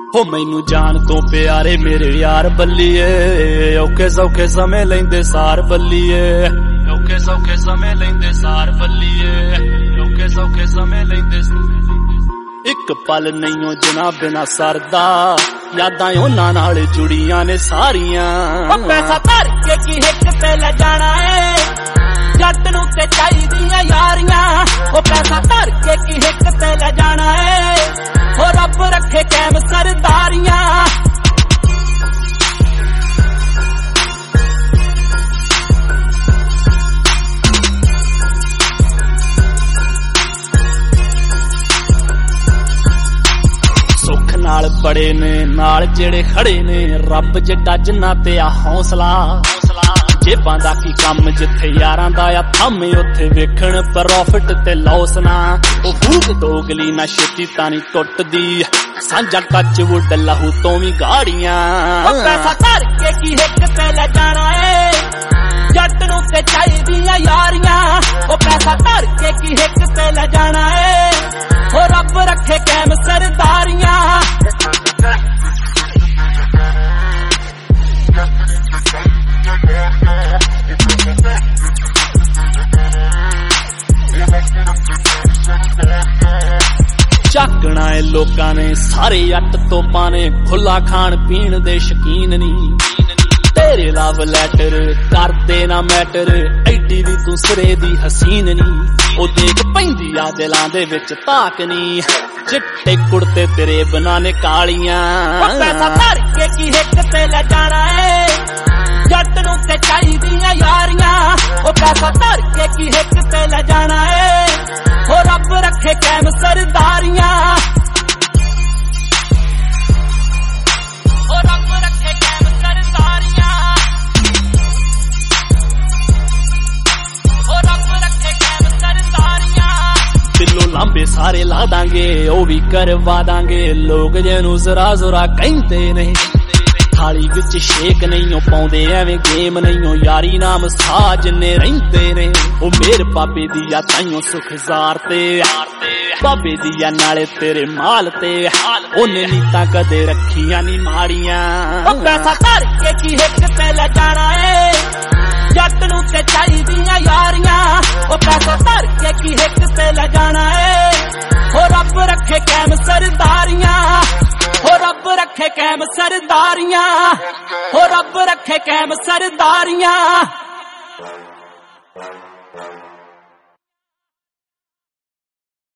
हो मैनू जान तो प्यारे मेरे यार बल्लीए औखे सौखे समय लेंदे सार बल्लीए औखे सौखे समय लेंदे सार बल्लीए औखे सौखे समय लेंदे एक पल नहीं जना बिना सरदा यादां उन्हां नाल जुड़ियां ने सारियां पैसा धर के की हिक ते ले जाना है जट नूं ते चाहीदियां यारियां ओ पैसा धर के की हिक ते ले जाना है हो रब रखे कैम सरदारियां सुख नाल बड़े ने नाल जेड़े खड़े ने रब जिड्डा जिन्ना ते आ हौसला जेबां दा की कम जिथे यारां दा आ थम उत्थे वेखण प्रॉफिट ते लॉस ना ओ भूख दोगली ना छेती तानी टुटदी सांझा टच वुड लहू तो भी गाड़ियां पैसा धर के की हिक ते ले जाना है जट नूं ते चाहीदियां यारियां ओ पैसा धर के की हिक ते ले जाना है हो रब रखे कैम सरदारियां झाकना है लोकां ने सारे अट तोपां ने खुला खाण पीण दे शकीन नहीं तेरे लव लैटर करदे ना मैटर एडी भी तू सिरे दी हसीन नहीं ओ देख पैंदी आ दिलां दे विच ताक नी चिट्टे कुड़ते तेरे बनाने कालियां पैसा धर के की हिक ते ले जाना है जट नूं ते चाहीदियां यारियां ओ पैसा धर के की हिक ते ले जाना है हो रब रखे कैम सरदारियां हो रब रखे कैम सरदारियां हो रब रखे कैम सरदारियां दिलों लांबे सारे ला दांगे ओ भी करवा दांगे लोग जेनू जरा जरा कहंदे ने थाली विच शेक नहीं पाउंदे एवें गेम नहीं यारी नाम साज ने रहिंदे ने ओ मेर बाबे दी आ ताइयों सुखजार ते बाबे दी आ नाले तेरे माल ते ओने नीतां कदे रखियां नी माड़ियां पैसा धर के की हिक ते ले जाना है जट नूं ते चाहीदियां यारियां ओ पैसा धर के की हिक ते ले जाना है हो रब रखे कैम सरदारियां हो रब रखे कैम सरदारियां हो रब रखे कैम सरदारियां